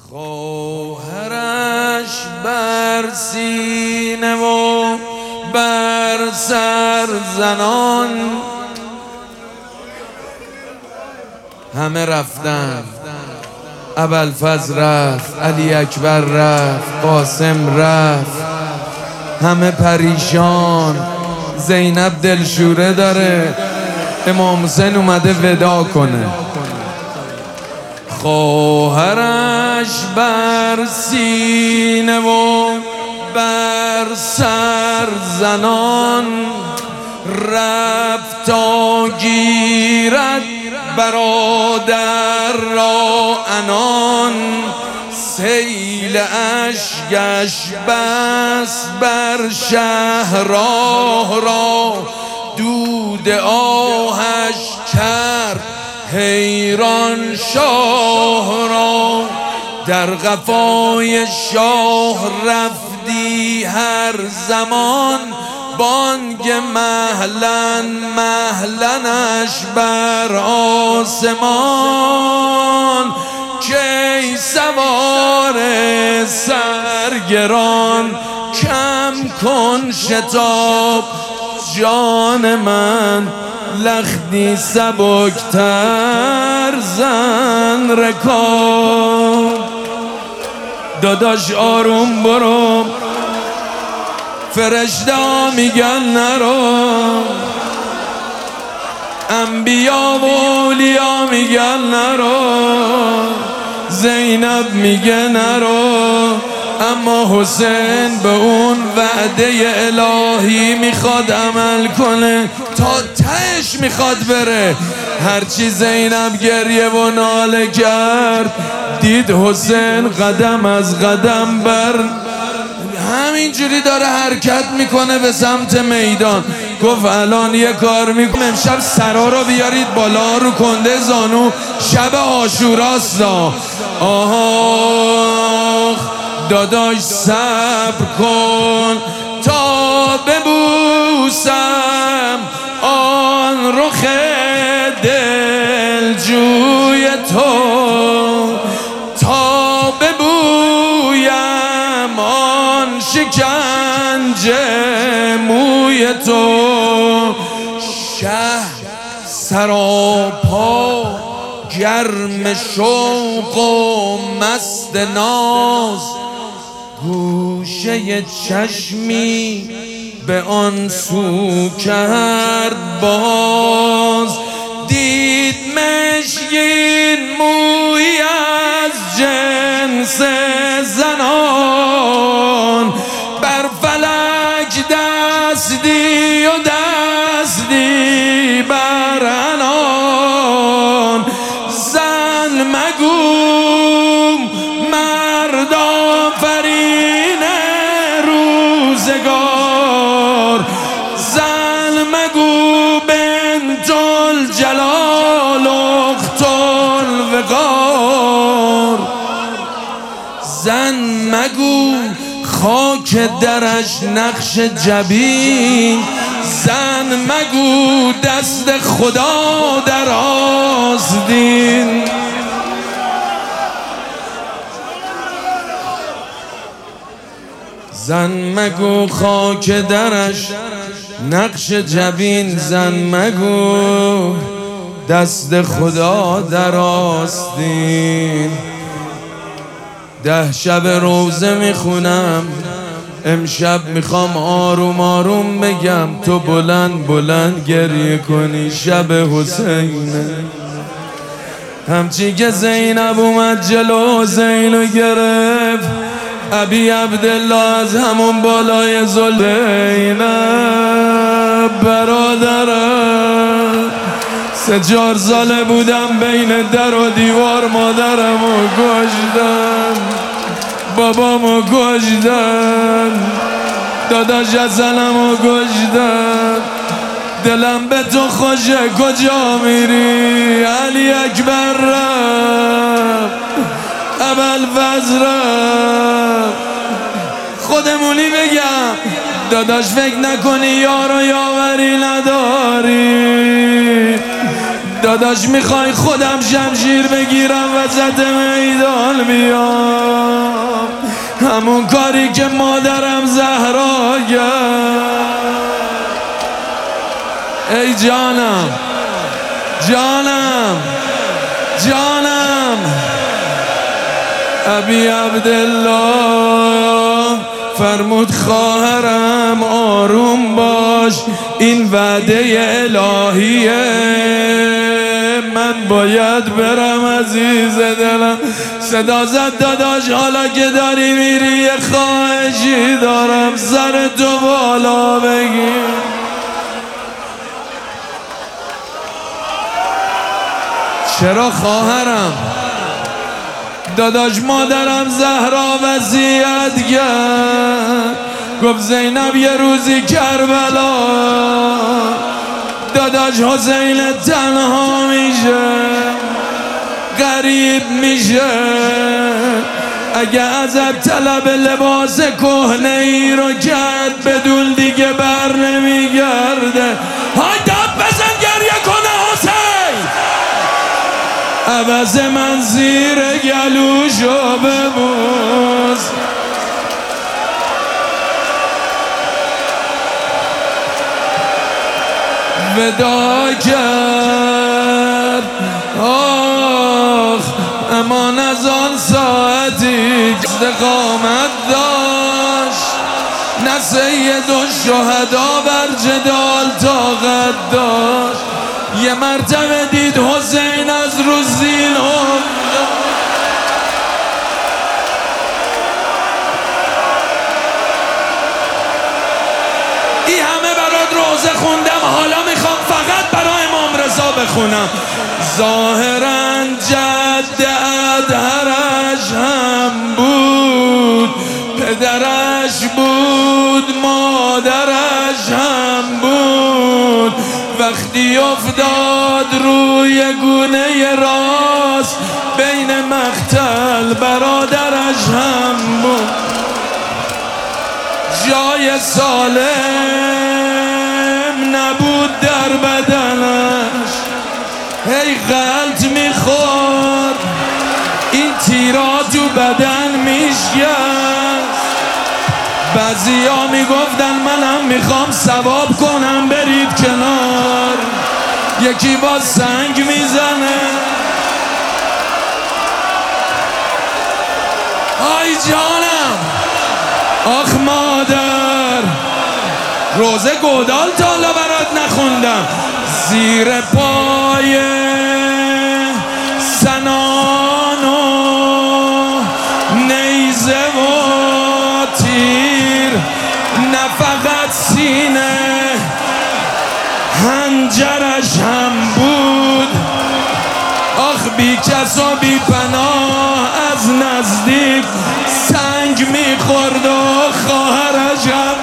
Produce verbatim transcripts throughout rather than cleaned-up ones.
خواهرش بر سینه و بر سر زنان همه رفتن. ابوالفضل رفت، علی اکبر رفت، قاسم رفت، همه پریشان. زینب دلشوره داره، امام حسین اومده ودا کنه. خواهرش بر سینه و بر سر زنان رفت تا گیرد برادر را عنان. سیل اشکش بس بر شهر راه را، دود آهش کرد حیران شاه را. در قفای شاه رفتی هر زمان، بانگ مهلن مهلنش بر آسمان. کی سوار سرگران کم کن شتاب جان من، لختی سبکتر زن رکاب. داداش آروم برو، فرشته ها میگن نرو، انبیا و اولیا میگن نرو، زینب میگه نرو. اما حسین به اون وعده الهی میخواد عمل کنه، تا تهش میخواد بره. هرچی زینب گریه و ناله کرد، دید حسین قدم از قدم بر همینجوری داره حرکت میکنه به سمت میدان. گفت الان یه کار میکنم، امشب سرا رو بیارید بالا رو کنده زانو، شب عاشوراستا. آه داداش صبر کن تا ببوسم آن رخ دلجوی تو، تا ببویم آن شکنجه موی تو. شه سراپا گرم شوق و مست ناز، گوشه چشمی به آن سو کرد باز. دید مشکین موی از جنس زنان، بر فلک دستی و دستی بر عنان. زن مگو مرد آفرین روزگار، زن مگو بنت الجلال اخت الوقار. زن مگو خاک درش نقش جبین، زن مگو دست خدا در آستین. زن مگو خاک درش نقش جبین، زن مگو دست خدا در آستین. ده شب روزه میخونم، امشب میخوام آروم آروم بگم، تو بلند بلند گریه کنی. شب حسینه، همچی که زینب اومد جلو زینو گرفت، ابی عبدالله از همون بالای زینب برادرم. سه چهار ساله بودم بین در و دیوار مادرمو کشتن، بابامو کشتن، داداش حسنمو کشتن. دلم به تو خوشه کجا میری؟ علی اکبر رفت، ابوالفضل رفت. خودمونی بگم داداش فکر نکنی یار و یاوری نداری. داداش میخوای خودم شمشیر بگیرم وسط میدان بیام، همون کاری که مادرم زهرا کرد. ای جانم جانم جانم ابی عبدالله فرمود خواهرم آروم باش، این وعده الهیه، من باید برم عزیز دلم. صدا زد داداش حالا که داری میری یه خواهشی دارم، سر تو بالا بگیر. چرا خواهرم؟ داداش مادرم زهرا وصیت کرد، گفت زینب یه روزی کربلا داداش حسین تنها میشه، غریب میشه، اگه ازت طلب لباس کهنه ای رو کرد بدون دیگه بر نمیگرده. های دب بزن گریه کنه حسین، عوض من زیر گلوشو ببوس. ودا کرد آخ امان از آن ساعتی استقامت داشت، نه سید الشهدا بر جدال طاقت داشت. یه مرتبه دید حسین از رو زین افتاد، این همه برات روزه خوندم، حالا میخوام فقط برای امام رضا بخونم. ظاهراً جد ادهرش هم بود، پدرش بود، مادرش هم بود. وقتی افتاد روی گونه راست بین مقتل برادرش هم بود. جای سالم نبود در بدنش، هی غلط میخورد، این تیرا تو بدن میشکست. بعضیا میگفتن منم میخوام ثواب کنم برید کنار، یکی با سنگ میزنه. آی جانم آخ مادر، روزه گودال تا حالا برات نخوندم. زیر پای سنان و نیزه و تیر، نه فقط سینه هنجرش هم بود. آخ بی کس و بی پناه از نزدیک سنگ میخورد و خواهرش هم.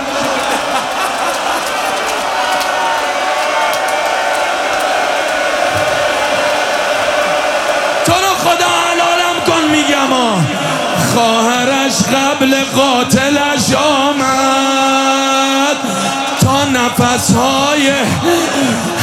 تو رو خدا حلالم کن میگم آه. خواهرش قبل قاتلش آمد تا نفسهای